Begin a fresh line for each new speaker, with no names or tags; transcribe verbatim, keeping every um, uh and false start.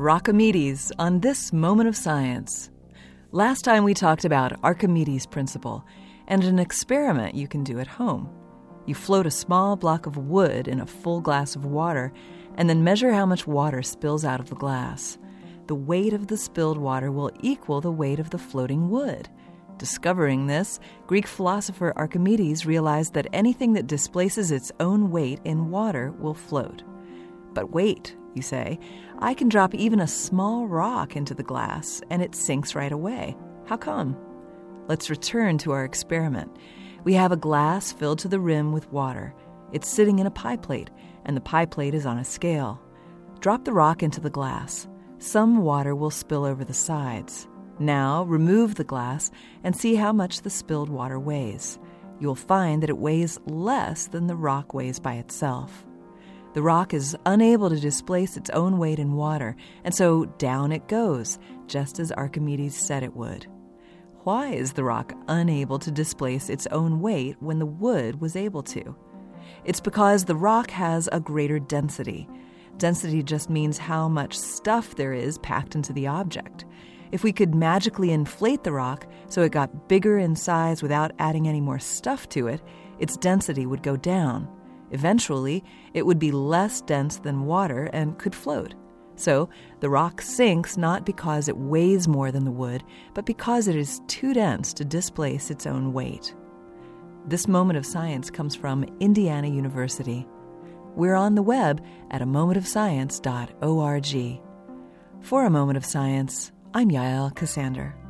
Rockimedes on this Moment of Science. Last time we talked about Archimedes' principle and an experiment you can do at home. You float a small block of wood in a full glass of water and then measure how much water spills out of the glass. The weight of the spilled water will equal the weight of the floating wood. Discovering this, Greek philosopher Archimedes realized that anything that displaces its own weight in water will float. But wait, you say, I can drop even a small rock into the glass and it sinks right away. How come? Let's return to our experiment. We have a glass filled to the rim with water. It's sitting in a pie plate, and the pie plate is on a scale. Drop the rock into the glass. Some water will spill over the sides. Now remove the glass and see how much the spilled water weighs. You'll find that it weighs less than the rock weighs by itself. The rock is unable to displace its own weight in water, and so down it goes, just as Archimedes said it would. Why is the rock unable to displace its own weight when the wood was able to? It's because the rock has a greater density. Density just means how much stuff there is packed into the object. If we could magically inflate the rock so it got bigger in size without adding any more stuff to it, its density would go down. Eventually, it would be less dense than water and could float. So, the rock sinks not because it weighs more than the wood, but because it is too dense to displace its own weight. This Moment of Science comes from Indiana University. We're on the web at a moment of science dot org. For A Moment of Science, I'm Yael Ksander.